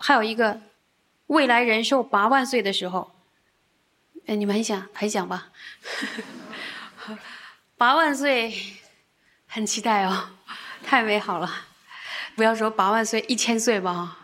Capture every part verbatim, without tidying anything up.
还有一个未来人寿八万岁的时候，哎，你们很想还想吧？八万岁，很期待哦，太美好了。不要说八万岁，一千岁吧。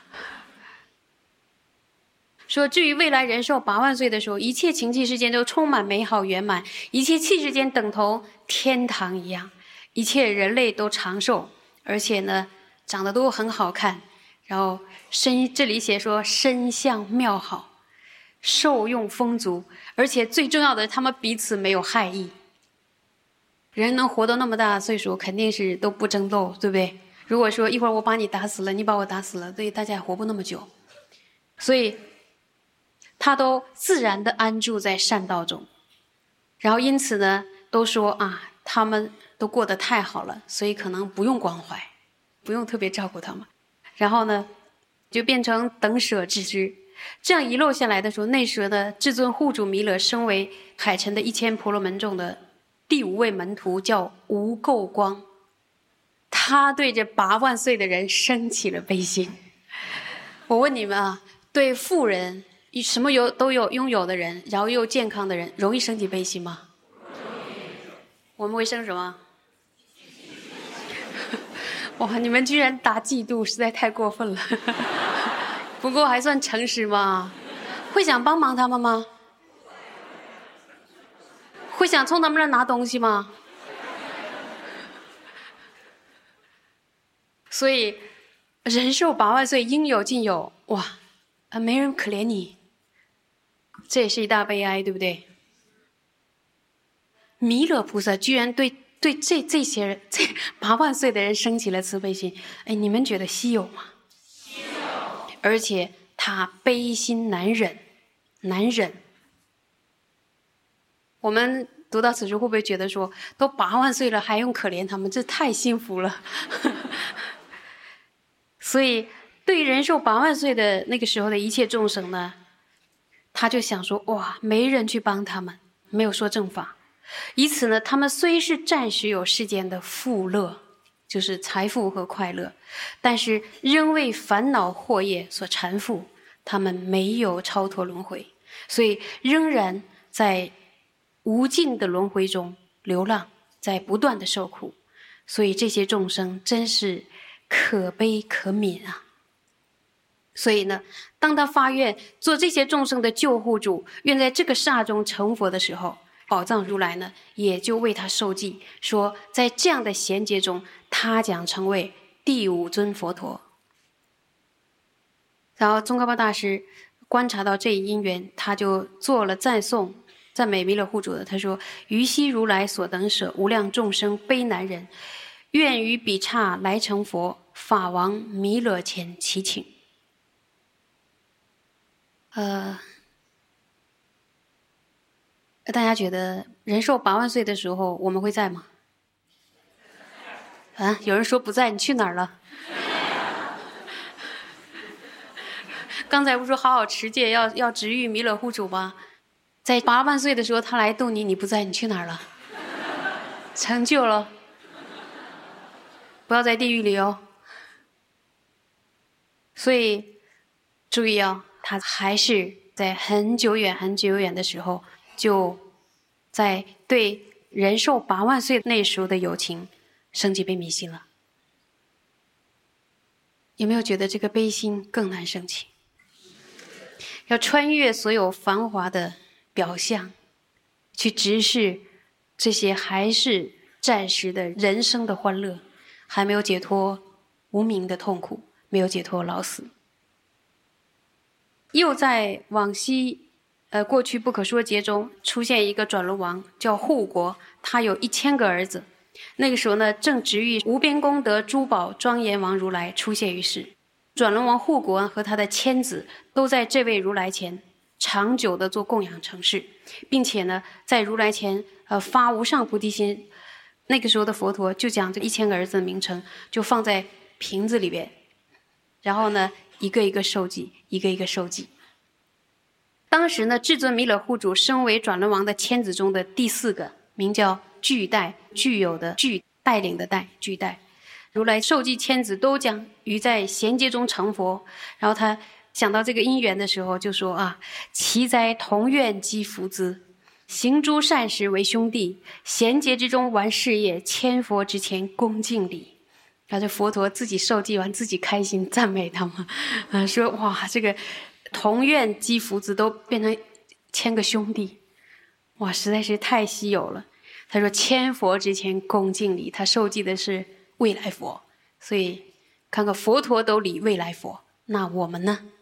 说至于未来人寿八万岁的时候，一切情器世间都充满美好圆满，一切器世间等同天堂一样，一切人类都长寿，而且呢长得都很好看，然后身这里写说身相妙好，受用丰足，而且最重要的他们彼此没有害意。人能活到那么大岁数肯定是都不争斗，对不对？如果说一会儿我把你打死了，你把我打死了，对大家也活不那么久。所以他都自然的安住在善道中，然后因此呢都说啊，他们都过得太好了，所以可能不用关怀，不用特别照顾他们，然后呢就变成等舍之之。这样一路下来的时候，那时的至尊护主弥勒升为海城的一千婆罗门众的第五位门徒，叫无垢光，他对这八万岁的人生起了悲心。我问你们啊，对富人什么有都有拥有的人，然后又健康的人，容易升起悲心吗？我们会生什么？哇，你们居然打嫉妒，实在太过分了。不过还算诚实嘛。会想帮忙他们吗？会想从他们那儿拿东西吗？所以人寿八万岁，应有尽有，哇，啊，没人可怜你，这也是一大悲哀，对不对？弥勒菩萨居然对对这这些人，这八万岁的人升起了慈悲心，哎，你们觉得稀有吗？稀有。而且他悲心难忍，难忍。我们读到此处会不会觉得说，都八万岁了还用可怜他们，这太幸福了。所以对于人寿八万岁的那个时候的一切众生呢，他就想说，哇，没人去帮他们，没有说正法，以此呢他们虽是暂时有世间的富乐，就是财富和快乐，但是仍为烦恼惑业所缠缚，他们没有超脱轮回，所以仍然在无尽的轮回中流浪，在不断的受苦。所以这些众生真是可悲可悯啊。所以呢，当他发愿做这些众生的救护主，愿在这个刹中成佛的时候，宝藏如来呢也就为他授记，说在这样的衔接中，他将成为第五尊佛陀。然后宗喀巴大师观察到这一因缘，他就做了赞颂赞美弥勒护主的。他说，于昔如来所等舍无量众生悲难忍，愿于彼刹来成佛，法王弥勒前祈请。呃，大家觉得人寿八万岁的时候我们会在吗？啊，有人说不在，你去哪儿了？刚才不是说好好持戒，要要值遇弥勒护主吗？在八万岁的时候他来度你，你不在，你去哪儿了？成就了，不要在地狱里哦。所以注意哦，他还是在很久远很久远的时候，就在对人寿八万岁那时候的友情升起悲悯心了。有没有觉得这个悲心更难升起？要穿越所有繁华的表象，去直视这些还是暂时的人生的欢乐，还没有解脱无明的痛苦，没有解脱老死。又在往昔呃过去不可说劫中出现一个转轮王，叫护国，他有一千个儿子。那个时候呢，正值遇无边功德珠宝庄严王如来出现于世。转轮王护国和他的千子都在这位如来前长久的做供养承事，并且呢在如来前呃发无上菩提心。那个时候的佛陀就将这一千个儿子的名称就放在瓶子里边，然后呢一个一个授记，一个一个授记。当时呢，至尊弥勒护主身为转轮王的千子中的第四个，名叫具带，具有的具，带领的带，具带。 如来受记千子都讲于在贤劫中成佛。然后他想到这个因缘的时候就说啊，其在同愿积福资，行诸善事为兄弟，贤劫之中完事业，千佛之前恭敬礼。然后这佛陀自己受记完自己开心赞美他们，啊，说哇，这个同愿积福资都变成千个兄弟，哇，实在是太稀有了。他说千佛之前恭敬礼，他受记的是未来佛，所以看看佛陀都礼未来佛，那我们呢？